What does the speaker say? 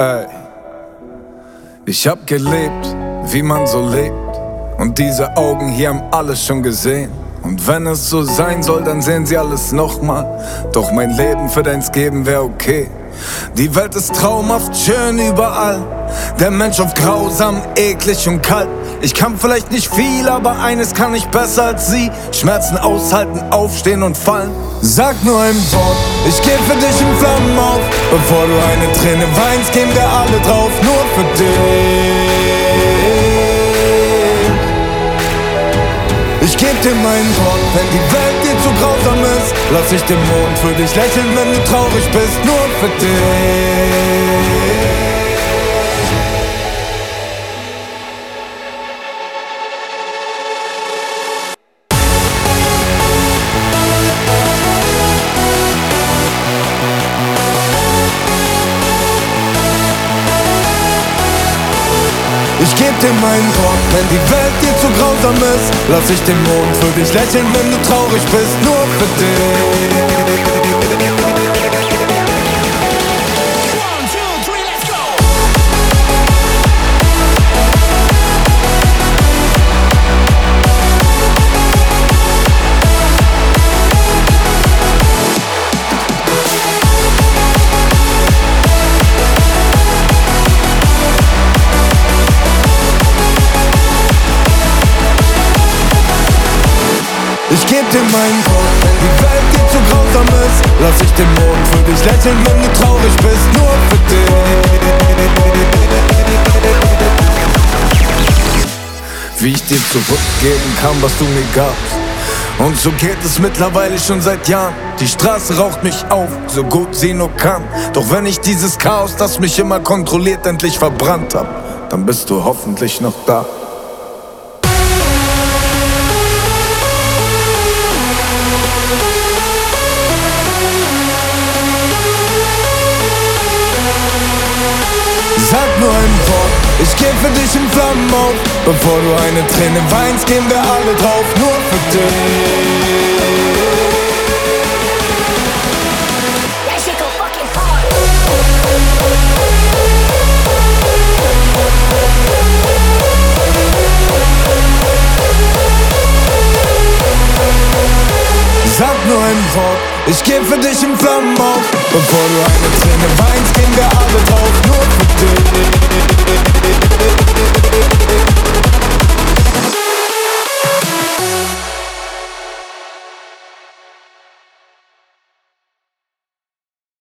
Ey, ich hab gelebt, wie man so lebt. Und diese Augen hier haben alles schon gesehen. Und wenn es so sein soll, dann sehen sie alles nochmal. Doch mein Leben für deins geben wär okay. Die Welt ist traumhaft schön überall. Der Mensch oft grausam, eklig und kalt. Ich kann vielleicht nicht viel, aber eines kann ich besser als sie: Schmerzen aushalten, aufstehen und fallen. Sag nur ein Wort, ich geh für dich in Flammen auf. Bevor du eine Träne weinst, gehen wir alle drauf, nur für dich. Ich geb dir mein Wort, wenn die Welt dir zu grausam ist, lass ich den Mond für dich lächeln, wenn du traurig bist, nur für dich. Ich geb dir mein Wort, wenn die Welt dir zu grausam ist, lass ich den Mond für dich lächeln, wenn du traurig bist, nur für dich. Ich geb dir mein Wort, wenn die Welt dir zu grausam ist, lass ich den Mond für dich lächeln, wenn du traurig bist, nur für dich. Wie ich dir zurückgeben kann, was du mir gabst. Und so geht es mittlerweile schon seit Jahren. Die Straße raucht mich auf, so gut sie nur kann. Doch wenn ich dieses Chaos, das mich immer kontrolliert, endlich verbrannt hab, dann bist du hoffentlich noch da. Sag nur ein Wort, ich geh für dich in Flammen auf. Bevor du eine Träne weinst, gehen wir alle drauf, nur für dich. Sag nur ein Wort, ich geh für dich in Flammen auf. Bevor du eine Träne weinst, gehen wir alle drauf, nur für dich.